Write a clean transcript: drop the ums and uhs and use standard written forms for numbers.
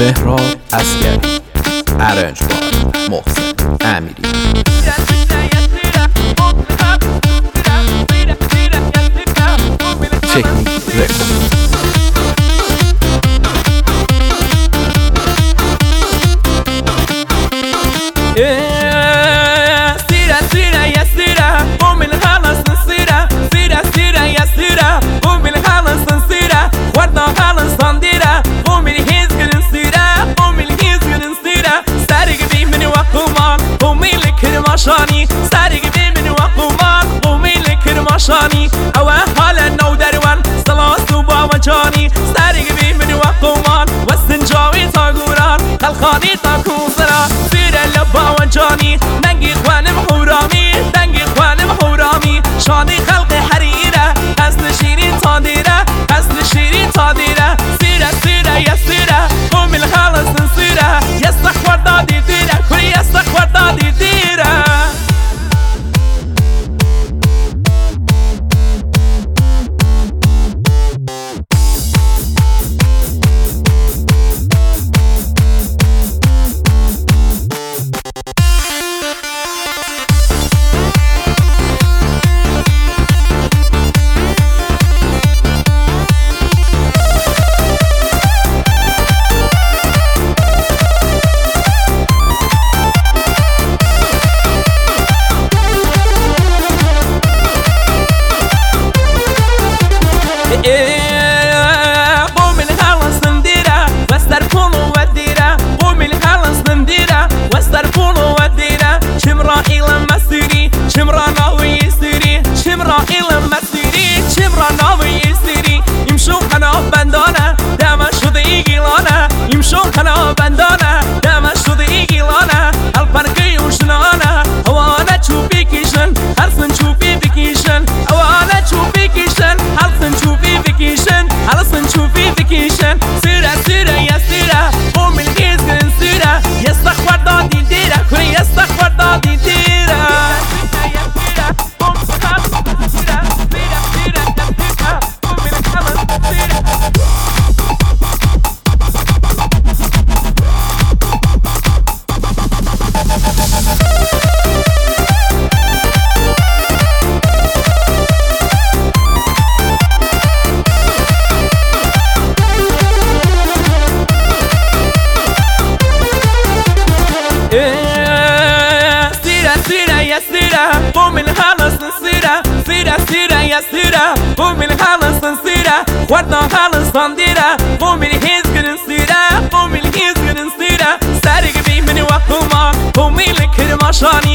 مهراب عسگری، ارنجبار محسن امیری. تکنیک رکورد. ماشانی سرگ بیمن و قمان قومیل کرماشانی او حال نو دروان سلاس و باوجانی سرگ بیمن و قمان و سنجاوی تا گوران خلخانی تا کوسرا سیر لباوجانی ننگی خوانم حرامی ننگی خوانم حرامی شانی خلق حریره حسن شیرین تا دیره حسن شیرین تا دیره سیره سیره یا سیره قومیل خالص سیره یستخور دادی دیره کلی یستخور دادی دیره. قوم الخلص نديره واستركون وديره قوم الخلص نديره واستركون وديره شمرا إلى مسيري شمرا ناوي يسيري شمرا إلى مسيري شمرا ناوي يسيري يمشون خنا بندانه دم شدي قلانه يمشون خنا بندانه دم شدي قلانه البرقي وشنانه هوانا تشوفي كيشن هرسن تشوفي بكيشن هوانا تشوفي كيشن هرسن تشوفي بكيشن هرسن تشوفي بكيشن سيرة سيرة يا سيرة قوم الجيزن سيرة يستخبر دادي ديرة كل يستخبر دادي ديرة. قوم الخالص نصيرة سيرة سيرة يا سيرة قوم الخالص نصيرة ورنا خالص صنديرة قوم الهيزق نصيرة قوم الهيزق نصيرة سارق بي من وقوما قومي لك المشاني